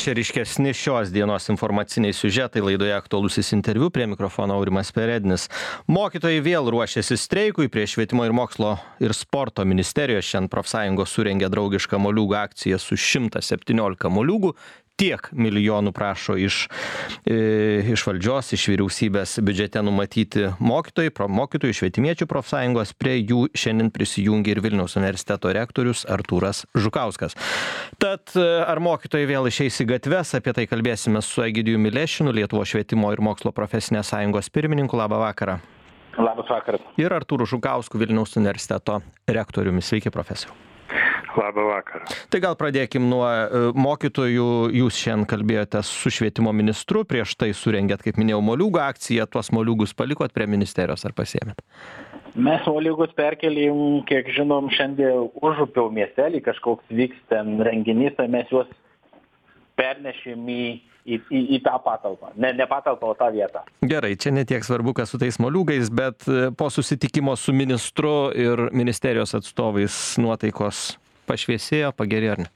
čia ryškesni šios dienos informaciniai siužetai laidoje aktualusis interviu, prie mikrofono Aurimas Perednis. Mokytojai vėl ruošiasi streikui. Prie švietimo ir mokslo ir sporto ministerijos šiandien profsąjungos surengė draugišką moliūgų akciją su 117 moliūgų. Tiek milijonų prašo iš valdžios, iš vyriausybės biudžete numatyti mokytojų švietimiečių profsąjungos. Prie jų šiandien prisijungė ir Vilniaus universiteto rektorius Artūras Žukauskas. Tad ar mokytojai vėl išeis į gatves, apie tai kalbėsime su Egidijumi Lešinu, Lietuvos švietimo ir mokslo profesinės sąjungos pirmininku. Labą vakarą. Labas vakaras. Ir Artūru Žukausku, Vilniaus universiteto rektoriumi. Sveiki, profesoriau. Labą vakarą. Tai gal pradėkim nuo mokytojų. Jūs šiandien kalbėjote su švietimo ministru, prieš tai surengėt, kaip minėjau, moliūgų akciją. Tuos moliūgus palikot prie ministerijos ar pasiėmėt? Mes moliūgus perkelėm, kiek žinom, šiandien Užupio miestelį, kažkoks vyks ten renginys, tai mes juos pernešėm į tą patalpą. Ne patalpą, o tą vietą. Gerai, čia ne tiek svarbu, kas su tais moliūgais, bet po susitikimo su ministru ir ministerijos atstovais nuotaikos pašviesėjo, pagerėjo ar ne?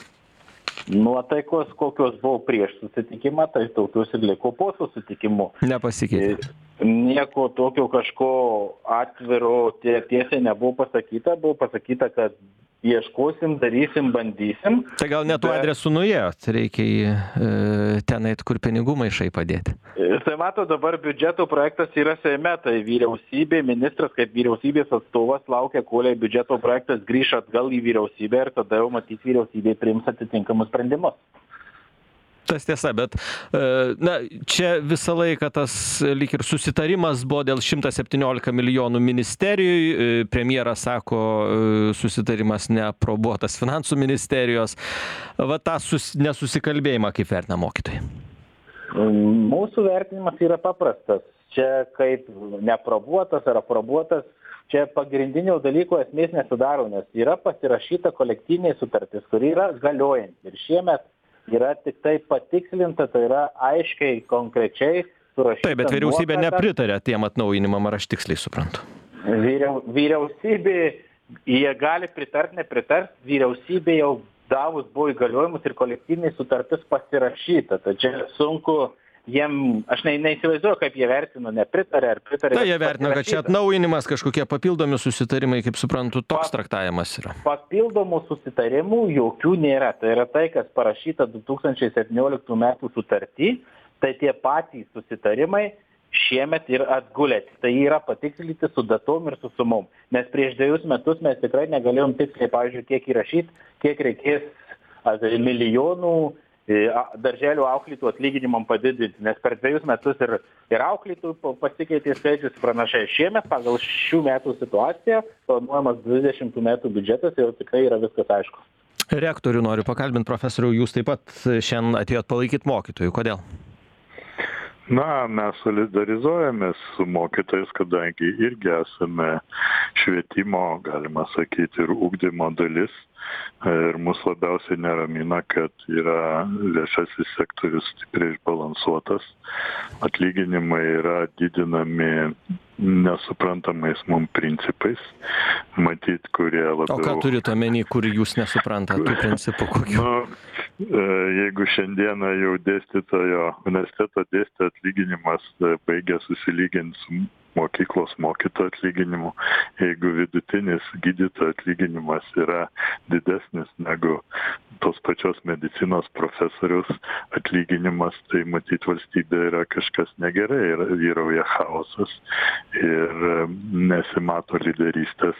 Nuotaikos, kokios buvo prieš susitikimą, tai tokios ir liko po susitikimu. Nepasikeitė. Nieko tokio kažko atviro tiesiai nebuvo pasakyta. Buvo pasakyta, kad ieškosim, darysim, bandysim. Tai gal ne tuo adresu nuėjot, reikia į ten eit, kur pinigų maišai padėti. Tai mato, dabar biudžeto projektas yra Seime, tai vyriausybė, ministras kaip vyriausybės atstovas laukia, kol biudžeto projektas grįš atgal į vyriausybę ir tada jau matys vyriausybė priims atitinkamus sprendimus. Tas tiesa, bet na, čia visą laiką tas lyg ir susitarimas buvo dėl 117 milijonų ministerijai. Premjeras sako, susitarimas neaprobuotas finansų ministerijos. Va tą nesusikalbėjimą kaip vertina mokytojai? Mūsų vertinimas yra paprastas. Čia kaip neaprobuotas ar aprobuotas, čia pagrindinio dalyko esmės nesudaro, nes yra pasirašyta kolektyvinė sutartis, kuri yra galiojanti. Ir šiemet yra tik tai patikslinta, tai yra aiškiai, konkrečiai surašyta. Taip, bet vyriausybė nepritarė tiem atnaujinimam, ar aš tiksliai suprantu? Vyriausybė, jie gali pritart, nepritart, vyriausybė jau davus buvo įgaliojimus ir kolektyvinė sutartis pasirašyta. Tai čia sunku jiem, aš neįsivaizduoju, kaip jie vertino, nepritarė ar pritarė. Tai jie vertino, kad čia atnaujinimas, kažkokie papildomi susitarimai, kaip suprantu, toks traktavimas yra. Papildomų susitarimų jokių nėra. Tai yra tai, kas parašyta 2017 metų sutartį, tai tie patys susitarimai šiemet ir atgulėt. Tai yra patikslinti su datom ir su sumom. Nes prieš 2 metus mes tikrai negalėjom tiksliai, pavyzdžiui, kiek įrašyti, kiek reikės milijonų darželių auklėtojų atlyginimam padidinti, nes per 2 metus ir auklėtojų pasikeitė skaičius pranašai. Šiemet pagal šių metų situaciją planuojamas 20 metų biudžetas ir tikrai yra viskas aišku. Rektorių noriu pakalbinti, profesoriau, jūs taip pat šiandien atėjot palaikyti mokytojų. Kodėl? Na, mes solidarizuojamės su mokytojais, kadangi irgi esame švietimo, galima sakyti, ir ugdymo dalis. Ir mus labiausiai neramina, kad yra viešasis sektorius stipriai išbalansuotas. Atlyginimai yra didinami nesuprantamais mums principais. Matyt, kurie labiau... O ką turite omeny, kur jūs nesuprantate tų principų kokių? Jeigu šiandieną jau universiteto dėstytojo atlyginimas baigia susilyginti su mokyklos mokytojo atlyginimu, jeigu vidutinis gydytojo atlyginimas yra didesnis negu tos pačios medicinos profesoriaus atlyginimas, tai matyt valstybė yra kažkas negerai, vyrauja chaosas ir nesimato lyderystės,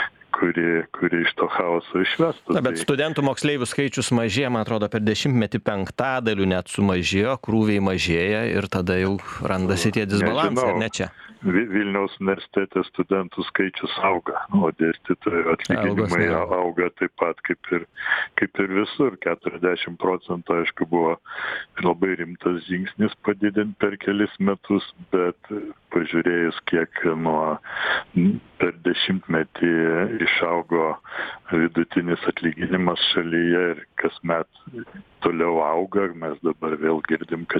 kuri iš to chaoso išvestų. Na, bet studentų moksleivių skaičius mažėja, man atrodo, per 10-metį 5% net sumažėjo, krūviai mažėja ir tada jau randasi tie disbalansai, ar ne čia? Vilniaus universitete studentų skaičius auga, o dėstytojų atlyginimai auga taip pat kaip ir visur. 40%, aišku, buvo labai rimtas žingsnis padidinti per kelis metus, bet pažiūrėjus, kiek per 10-metį išaugo vidutinis atlyginimas šalyje ir kasmet toliau auga. Mes dabar vėl girdim, kad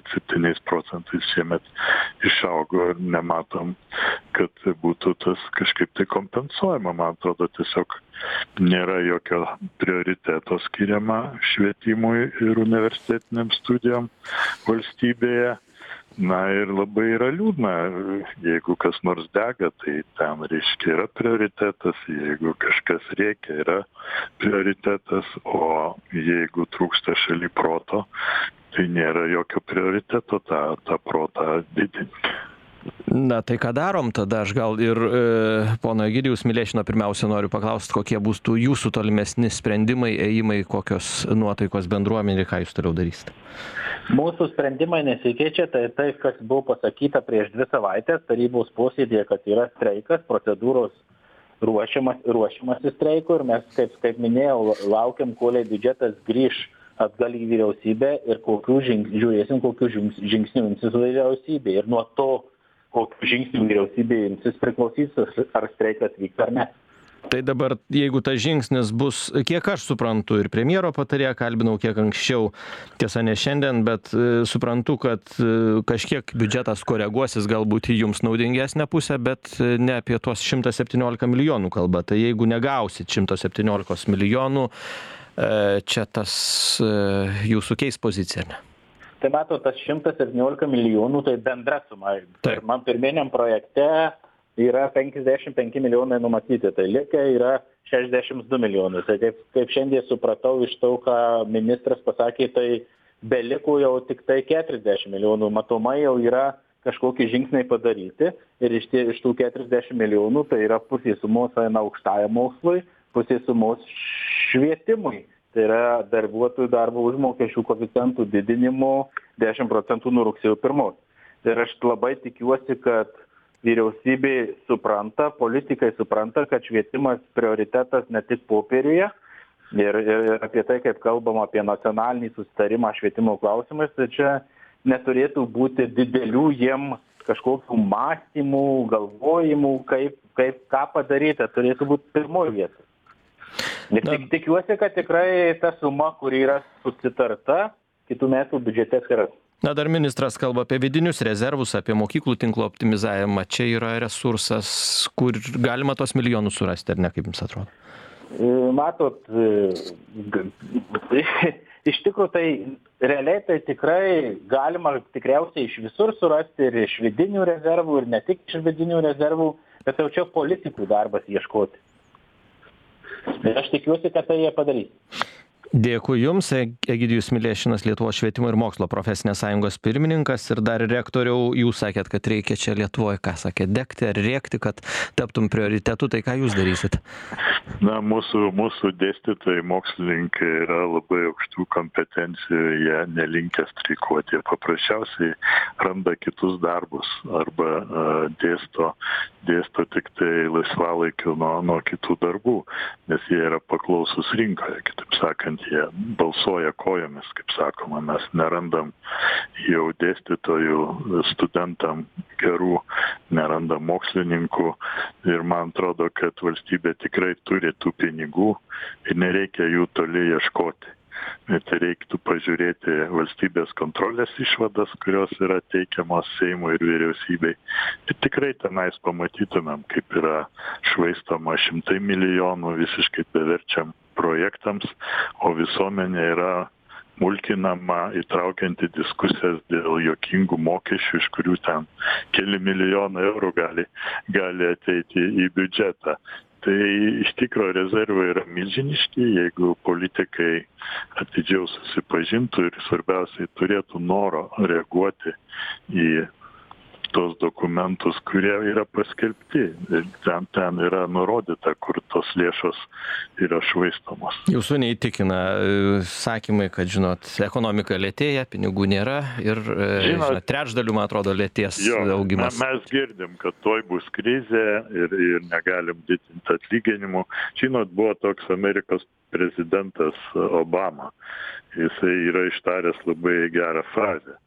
7% šiemet išaugo ir nematom, kad būtų tas kažkaip tai kompensuojama. Man atrodo, tiesiog nėra jokio prioriteto skiriama švietimui ir universitetiniam studijom valstybėje. Na ir labai yra liūdna, jeigu kas nors dega, tai ten reiškia yra prioritetas, jeigu kažkas rėkia, yra prioritetas, o jeigu trūksta šaly proto, tai nėra jokio prioriteto tą protą didinti. Na tai ką darom tada? Aš gal ir pono Egidijaus Milešino pirmiausia noriu paklausti, kokie bus jūsų tolimesni sprendimai, ėjimai, kokios nuotaikos bendruomenė, ką jūs toliau darysite? Mūsų sprendimai nesikeičia, tai kas buvo pasakyta prieš 2 savaitės tarybos posėdėje, kad yra streikas, procedūros ruošiamasi streikui ir mes, kaip minėjau, laukiam, kol biudžetas grįž atgal į vyriausybę ir žiūrėsim, kokių žingsnių imsis vyriausybė. Ir nuo to, kokių žingsnių vyriausybė imsis, priklausys, ar streikas vyks ar ne. Tai dabar, jeigu tas žingsnis bus, kiek aš suprantu, ir premjero patarėją kalbinau kiek anksčiau, tiesa ne šiandien, bet suprantu, kad kažkiek biudžetas koreguosis galbūt į jums naudingesnę pusę, bet ne apie tuos 117 milijonų kalba. Tai jeigu negausit 117 milijonų, čia tas jūsų keis poziciją, ne? Tai mato, tas 117 milijonų tai bendra suma. Taip. Man pirminiam projekte yra 55 milijonai numatyti, tai likę yra 62 milijonai. Tai kaip šiandien supratau iš to, ką ministras pasakė, tai beliko jau tik tai 40 milijonų. Matomai jau yra kažkokie žingsniai padaryti ir iš tų 40 milijonų tai yra pusė sumos eina aukštajam mokslui, pusė sumos švietimui. Tai yra darbuotojų darbo užmokesčių koeficientų didinimo 10% nuo rugsėjo 1. Ir aš labai tikiuosi, kad vyriausybė supranta, politikai supranta, kad švietimas prioritetas ne tik popieriuje ir apie tai, kaip kalbam apie nacionalinį susitarimą švietimo klausimais, tai čia neturėtų būti didelių jiem kažkokių mąstymų, galvojimų, ką padaryti, turėtų būti pirmoji vieta. Ir tikiuosi, kad tikrai ta suma, kuri yra susitarta, kitų metų biudžete atsiras. Na, dar ministras kalba apie vidinius rezervus, apie mokyklų tinklo optimizavimą. Čia yra resursas, kur galima tos milijonus surasti, ar ne, kaip jums atrodo? Matot, iš tikrųjų tai realiai tai tikrai galima tikriausiai iš visur surasti ir iš vidinių rezervų, ir ne tik iš vidinių rezervų, bet jau čia politikų darbas ieškoti. Ir aš tikiuosi, kad tai jie padarys. Dėkui Jums, Egidijus Milešinas, Lietuvos švietimo ir mokslo profesinės sąjungos pirmininkas. Ir dar rektoriau, jūs sakėt, kad reikia čia Lietuvoje, ką sakėt, degti ar rėkti, kad taptum prioritetu, tai ką jūs darysit? Na, mūsų dėstytojai, mokslininkai yra labai aukštų kompetencijų, jie nelinkę streikuoti, jie paprasčiausiai randa kitus darbus arba dėsto tik tai laisvalaikiu nuo kitų darbų, nes jie yra paklausus rinkoje, kitaip sakant, jie balsuoja kojomis, kaip sakoma, mes nerandam jau dėstytojų studentam gerų, nerandam mokslininkų ir man atrodo, kad valstybė tikrai turi tų pinigų ir nereikia jų toli ieškoti. Tai reiktų pažiūrėti valstybės kontrolės išvadas, kurios yra teikiamos Seimui ir vyriausybei. Ir tikrai tenais pamatytumėm, kaip yra švaistoma šimtai milijonų visiškai beverčiam projektams, o visuomenė yra mulkinama, įtraukianti diskusijas dėl juokingų mokesčių, iš kurių ten keli milijonai eurų gali ateiti į biudžetą. Tai iš tikro rezervai yra milžiniški, jeigu politikai atidžiau susipažintų ir svarbiausiai turėtų noro reaguoti į tos dokumentus, kurie yra paskelbti. Ten yra nurodyta, kur tos lėšos yra švaistamos. Jūsų neįtikina sakymai, kad, ekonomika lėtėja, pinigų nėra ir trečdalių, man atrodo, lėties augimas. Mes girdim, kad tuoj bus krizė ir negalim didinti atlyginimų. Buvo toks Amerikos prezidentas Obama. Jisai yra ištaręs labai gerą frazę.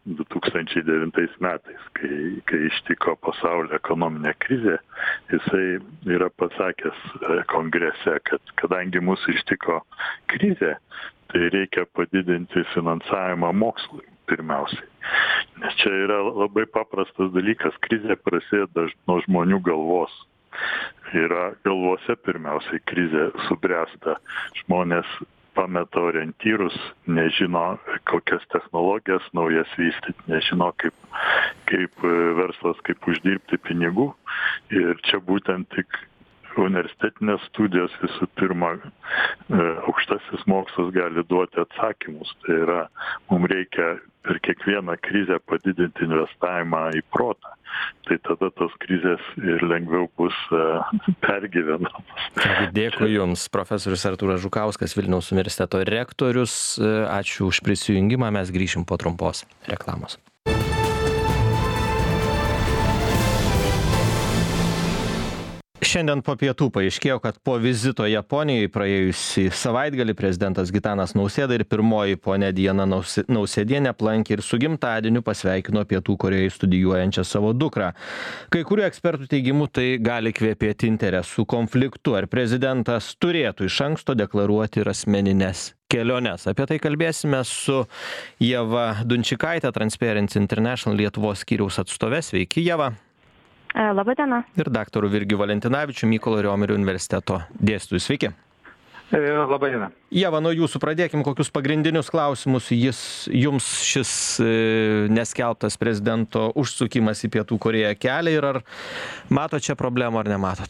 2009 metais, kai ištiko pasaulio ekonominė krizė, jisai yra pasakęs kongrese, kad kadangi mūsų ištiko krizė, tai reikia padidinti finansavimą mokslui pirmiausiai. Nes čia yra labai paprastas dalykas, krizė prasideda nuo žmonių galvos. Yra galvose pirmiausiai krizė subręsta, žmonės pameta orientyrus, nežino, kokias technologijas naujas vystyti, nežino, kaip verslas, kaip uždirbti pinigų. Ir čia būtent tik universitetinės studijos visų pirma, aukštasis mokslas gali duoti atsakymus. Tai yra, mums reikia per kiekvieną krizę padidinti investavimą į protą. Tai tada tos krizės ir lengviau bus pergyvenamas. Dėkui Jums, profesorius Artūras Žukauskas, Vilniaus universiteto rektorius. Ačiū už prisijungimą, mes grįšim po trumpos reklamos. Šiandien po pietų paaiškėjo, kad po vizito Japonijoje praėjusį savaitgalį prezidentas Gitanas Nausėda ir pirmoji ponia Diana Nausėdienė aplankė ir su gimtadieniu pasveikino Pietų Korėjoje studijuojančią savo dukrą. Kai kurių ekspertų teigimu tai gali kvepėti interesų konfliktu. Ar prezidentas turėtų iš anksto deklaruoti ir asmeninės keliones? Apie tai kalbėsime su Ieva Dunčikaite, Transparency International Lietuvos skyriaus atstove. Sveiki, Ieva. Labą dieną. Ir daktaru Virgiu Valentinavičiu, Mykolo Riomerio universiteto dėstytoju. Sveiki. Labą dieną. Ieva, nuo jūsų pradėkim, kokius pagrindinius klausimus jums šis neskelbtas prezidento užsukimas į Pietų Korėją kelia ir ar matot čia problemų ar nematot?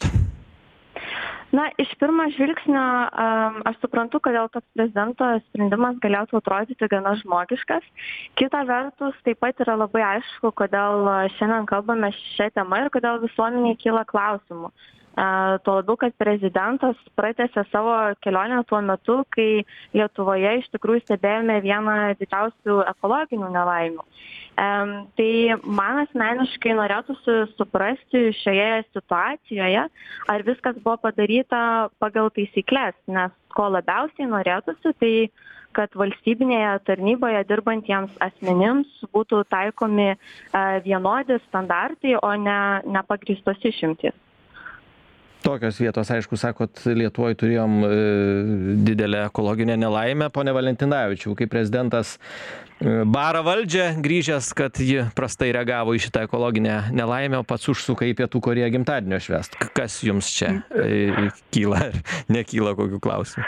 Na, iš pirmo žvilgsnio aš suprantu, kodėl toks prezidento sprendimas galėtų atrodyti gana žmogiškas. Kita vertus, taip pat yra labai aišku, kodėl šiandien kalbame šią temą ir kodėl visuomeniai kyla klausimų. Tuo labiau, kad prezidentas pratęsė savo kelionę tuo metu, kai Lietuvoje iš tikrųjų stebėjome vieną didžiausių ekologinių nelaimių. Tai man asmeniškai norėtųsi suprasti šioje situacijoje, ar viskas buvo padaryta pagal taisyklės, nes ko labiausiai norėtųsi, tai kad valstybinėje tarnyboje dirbantiems asmenims būtų taikomi vienodi standartai, o ne pagrįstos išimtys. Tokios vietos, aišku, sakot, Lietuvoje turėjom didelę ekologinę nelaimę. Pone Valentinavičiau, kai prezidentas bara valdžią, grįžęs, kad ji prastai reagavo į šitą ekologinę nelaimę, o pats užsuka į Pietų Korėją gimtadienio švęst. Kas jums čia kyla ar nekyla kokių klausimų?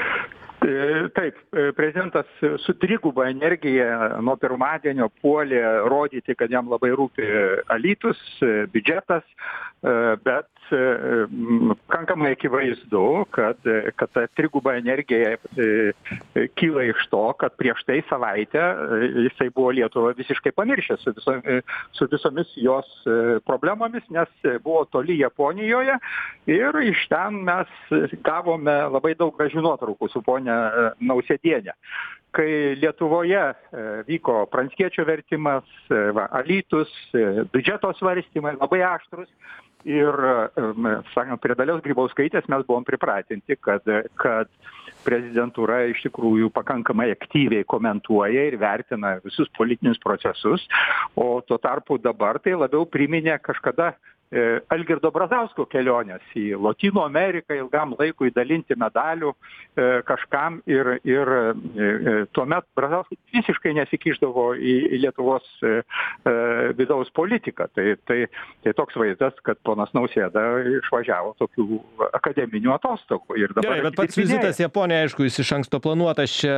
Taip, prezidentas su triguba energija nuo pirmadienio puolė rodyti, kad jam labai rūpi Alytus, biudžetas, bet pakankamai akivaizdu, kad ta triguba energija kyla iš to, kad prieš tai savaitę jisai buvo Lietuvą visiškai pamiršęs su visomis jos problemomis, nes buvo toli Japonijoje ir iš ten mes gavome labai daug gražių nuotraukų su ponia Nausėdienė. Kai Lietuvoje vyko Pranckiečio vertimas, Alytus, biudžeto svarstymai labai aštrus ir, sakant, prie Dalios Grybauskaitės mes buvom pripratinti, kad prezidentūra iš tikrųjų pakankamai aktyviai komentuoja ir vertina visus politinius procesus, o tuo tarpu dabar tai labiau priminė kažkada Algirdo Brazausko kelionės į Lotynų Ameriką ilgam laikui dalinti medalių kažkam ir tuomet Brazauskas visiškai nesikišdavo į Lietuvos vidaus politiką. Tai toks vaizdas, kad ponas Nausėda išvažiavo tokių akademinių atostogų. Gerai, bet pats vizitas Japonija, aišku, jis iš anksto planuotas čia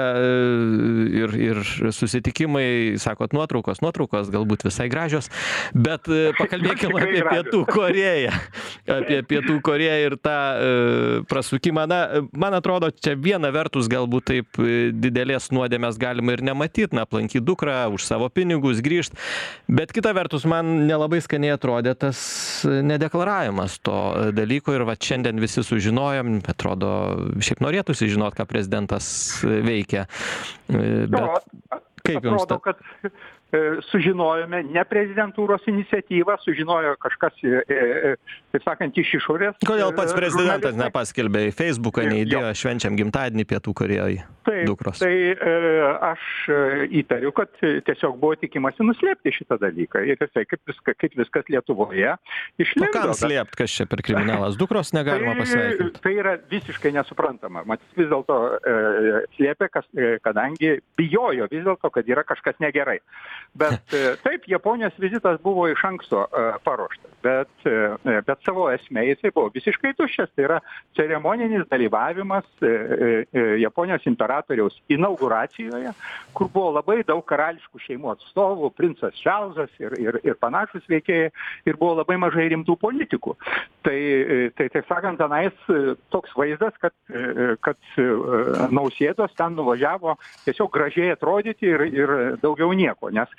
ir susitikimai, sakot, nuotraukos galbūt visai gražios, bet pakalbėkime apie Pietų Korėją. Apie Pietų Korėją ir tą prasukimą. Na, man atrodo, čia viena vertus galbūt taip didelės nuodėmės galima ir nematyti, aplankyti dukrą už savo pinigus, grįžti. Bet kita vertus, man nelabai skaniai atrodė tas nedeklaravimas to dalyko ir va šiandien visi sužinojom, atrodo, šiaip norėtųsi žinot, ką prezidentas veikia. Bet kaip jums atrodo, kad sužinojome ne prezidentūros iniciatyvą, sužinojo kažkas, taip sakant, iš išorės. Kodėl pats prezidentas nepaskelbė į Facebooką, neįdėjo švenčiam gimtadienį Pietų Korėjoje dukros? Tai aš įtariu, kad tiesiog buvo tikimasi nuslėpti šitą dalyką. Ir tai kaip viskas Lietuvoje išlindo. Kam slėpti, kas čia per kriminalas? Dukros negalima pasveikinti. Tai yra visiškai nesuprantama. Matyt, vis dėlto slėpė, kadangi bijojo vis dėlto, kad yra kažkas negerai. Bet taip, Japonijos vizitas buvo iš anksto paruoštas, bet savo esmė jisai buvo visiškai tuščias. Tai yra ceremoninis dalyvavimas Japonijos imperatoriaus inauguracijoje, kur buvo labai daug karališkų šeimų atstovų, princas Čarlzas ir panašus veikėjai, ir buvo labai mažai rimtų politikų. Tai taip sakant, tenais toks vaizdas, kad Nausėdos ten nuvažiavo tiesiog gražiai atrodyti ir daugiau nieko, nes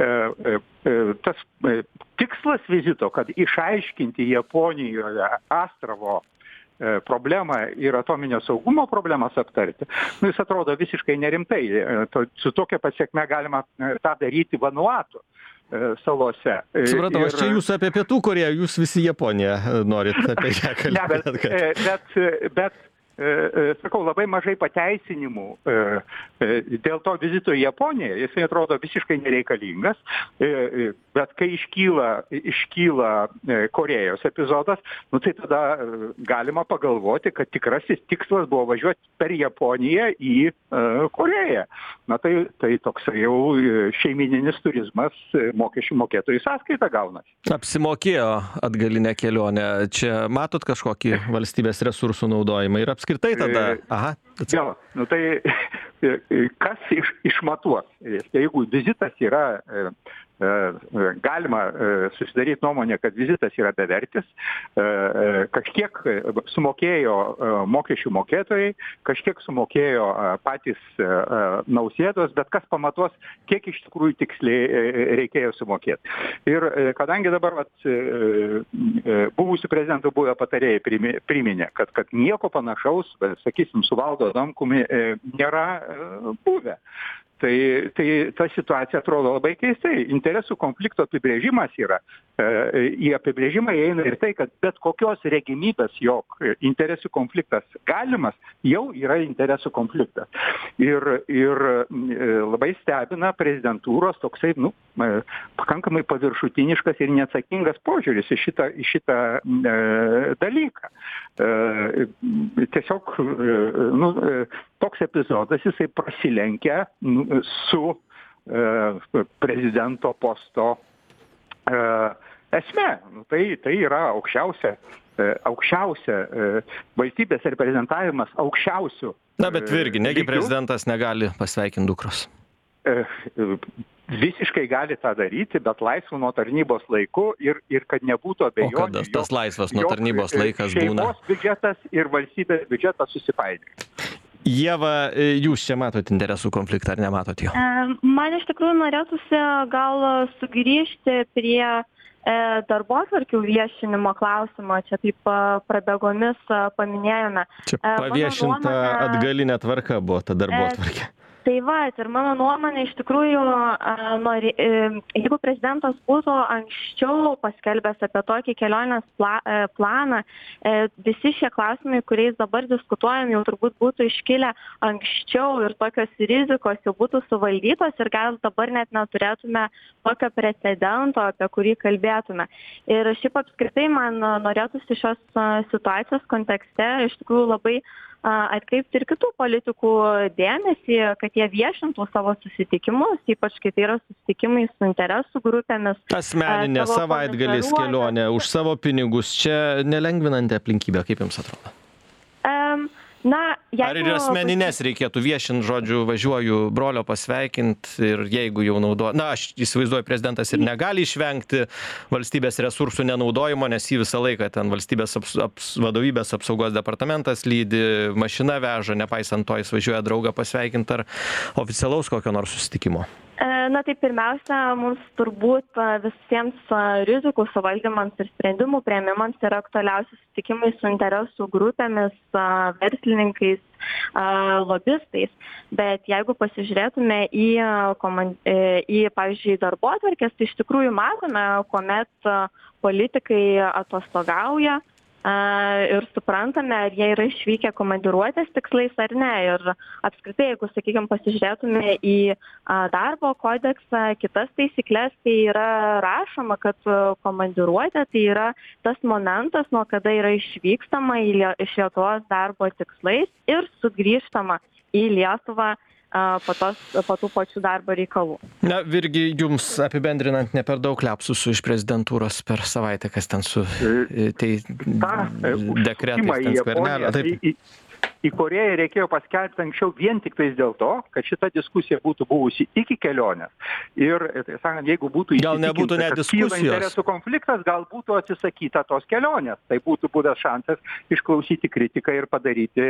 tas tikslas vizito, kad išaiškinti Japonijoje Astravo problemą ir atominio saugumo problemas aptarti, jis atrodo visiškai nerimtai. Su tokia pasiekme galima tą daryti Vanuatu salose. Supratau, aš čia jūs apie Pietų Korėją, jūs visi Japoniją norit apie ją kalbėti. Bet sakau, labai mažai pateisinimų dėl to vizito į Japoniją. Jisai atrodo visiškai nereikalingas, bet kai iškyla Korėjos epizodas, tai tada galima pagalvoti, kad tikrasis tikslas buvo važiuoti per Japoniją į Korėją. Tai toks jau šeimininis turizmas mokesčių mokėtojų sąskaita gaunasi. Apsimokėjo atgalinę kelionę. Čia matot kažkokį valstybės resursų naudojimą ir apskritai tada? Aha. Jo, tai kas išmatuos? Jeigu vizitas yra, galima susidaryti nuomonę, kad vizitas yra bevertis, kažkiek sumokėjo mokesčių mokėtojai, kažkiek sumokėjo patys Nausėdos, bet kas pamatuos, kiek iš tikrųjų tiksliai reikėjo sumokėti. Ir kadangi dabar buvusių prezidentų buvę patarėjai priminė, kad nieko panašaus, sakysim, su Valdu Adamkumi nėra buvę. Tai ta situacija atrodo labai keistai. Interesų konflikto apibrėžimas yra. Į apibrėžimą įeina ir tai, kad bet kokios regimybės, jog interesų konfliktas galimas, jau yra interesų konfliktas. Ir labai stebina prezidentūros toksai, pakankamai paviršutiniškas ir neatsakingas požiūris į šitą dalyką. Tiesiog, toks epizodas, jisai prasilenkia su prezidento posto esme. Tai yra aukščiausia valstybės reprezentavimas aukščiausių. Bet irgi, negi prezidentas negali pasveikinti dukros. Visiškai gali tą daryti, bet laisvu nuo tarnybos laiku ir kad nebūtų abejonių. O kada tas laisvas nuo tarnybos laikas būna? Šeimos biudžetas ir valstybės biudžetas susipainioja. Ieva, jūs čia matot interesų konfliktą ar nematot jo? Man iš tikrųjų norėtųsi gal sugrįžti prie darbotvarkių viešinimo klausimo. Čia taip prabėgomis paminėjome. Čia paviešinta atgalinė tvarka buvo ta darbotvarkė. Tai ir mano nuomonė iš tikrųjų, jeigu prezidentas būtų anksčiau paskelbęs apie tokį kelionės planą, visi šie klausimai, kuriais dabar diskutuojam, jau turbūt būtų iškilę anksčiau ir tokios rizikos jau būtų suvaldytos ir gal dabar net neturėtume tokio precedento, apie kurį kalbėtume. Ir šiaip apskritai man norėtųsi šios situacijos kontekste iš tikrųjų labai atkreipti ir kitų politikų dėmesį, kad jie viešintų savo susitikimus, ypač kai tai yra susitikimai su interesų grupėmis. Asmeninė savaitgalis kelionė už savo pinigus, čia nelengvinanti aplinkybė, kaip jums atrodo? Ar ir asmeninės reikėtų viešinti, žodžiu, važiuoju brolio pasveikinti ir jeigu jau aš įsivaizduoju, prezidentas ir negali išvengti valstybės resursų nenaudojimo, nes jį visą laiką ten valstybės vadovybės apsaugos departamentas lydi, mašina veža, nepaisant to jis važiuoja draugą pasveikinti ar oficialaus kokio nors susitikimo. Tai pirmiausia, mums turbūt visiems rizikų suvaldymams ir sprendimų priėmimams yra aktualiausi susitikimai su interesų grupėmis, verslininkais, lobistais. Bet jeigu pasižiūrėtume į pavyzdžiui, darbotvarkės, tai iš tikrųjų matome, kuomet politikai atostogauja ir suprantame, ar jie yra išvykę komandiruotės tikslais ar ne. Ir apskritai, jeigu, sakykime, pasižiūrėtume į darbo kodeksą, kitas taisyklės, tai yra rašoma, kad komandiruotė tai yra tas momentas, nuo kada yra išvykstama iš Lietuvos darbo tikslais ir sugrįžtama į Lietuvą po tų pačių darbo reikalų. Na, Virgi, jums apibendrinant, ne per daug liapsusų iš prezidentūros per savaitę, kas ten su dekretais, ten Skvernelio. Į Korėją reikėjo paskelbti anksčiau vien tik tais dėl to, kad šita diskusija būtų buvusi iki kelionės. Ir, tai sakant, jeigu būtų įsitikinta, kad kyla interesų konfliktas, gal būtų atsisakyta tos kelionės. Tai būtų buvęs šansas išklausyti kritiką ir padaryti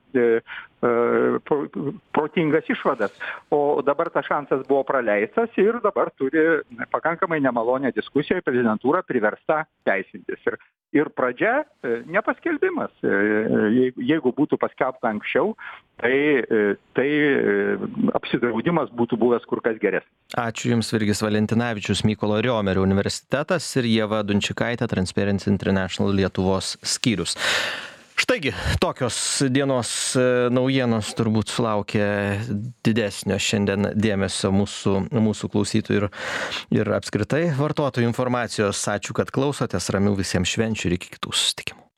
protingas išvadas. O dabar tas šansas buvo praleistas ir dabar turi pakankamai nemalonę diskusiją, prezidentūra priversta teisintis. Ir pradžia nepaskelbimas. Jeigu būtų paskelbta anksčiau, tai apsidraudimas būtų buvęs kur kas geresnis. Ačiū Jums, Virgis Valentinavičius, Mykolo Riomerio universitetas ir Ieva Dunčikaitė, Transparency International Lietuvos skyrius. Štaigi, tokios dienos naujienos turbūt sulaukė didesnio šiandien dėmesio mūsų klausytojų ir apskritai vartotojų informacijos. Ačiū, kad klausotės, ramių visiems švenčių ir iki kitų susitikimų.